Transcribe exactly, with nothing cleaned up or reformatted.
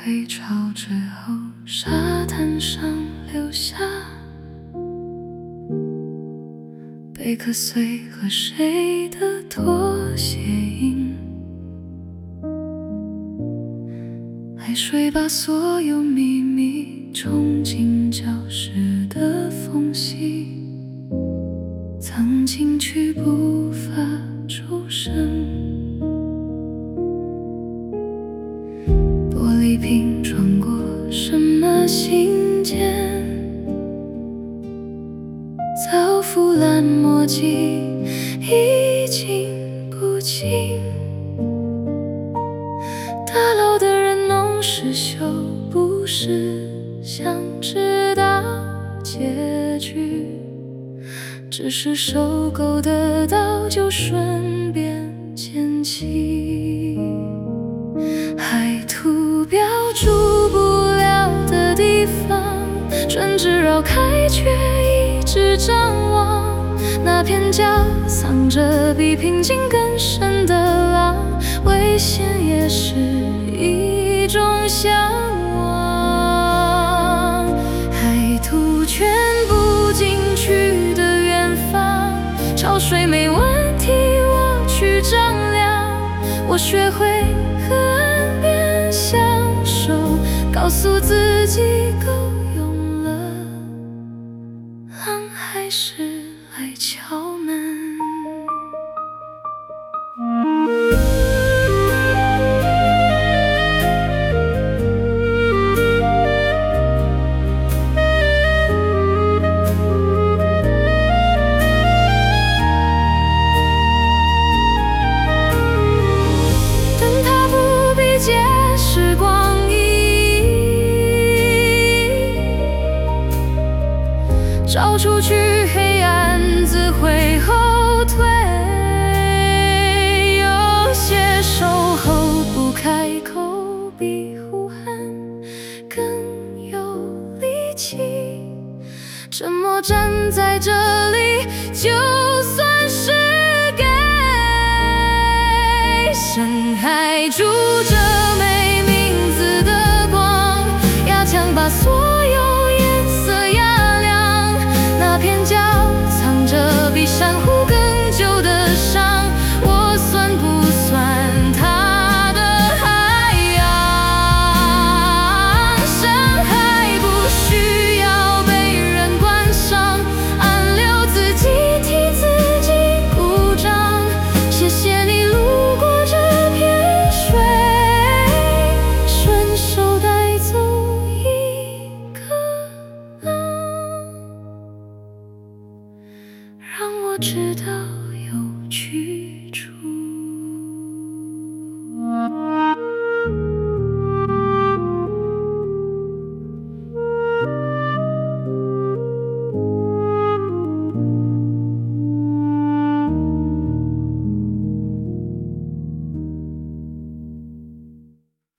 退潮之后，沙滩上留下贝壳碎和谁的拖鞋印。海水把所有秘密冲进教室的缝隙，藏进去不发出声。玻璃瓶装过什么信件，早腐烂墨迹已经不清。大楼的人弄失修，不是想知道结局，只是收购得到就顺便捡起。海图标注不了的地方，顺直绕开却一直张望。那片脚藏着比平静更深的浪，危险也是一种向往。海图圈不进去的远方，潮水没问题，我去丈量。我学会和岸边相守，告诉自己够用了，浪还是来敲门。照出去黑暗自会后退，有些守候不开口比呼喊更有力气。沉默站在这里，就算是给深海住着没名字的光，压强把所有颜色压亮。那片脚藏着比珊瑚更久的伤，我算不算它的海洋？深海不需要被人关上，暗流自己替自己鼓掌。谢谢你路过这片水，顺手带走一个浪，让我知道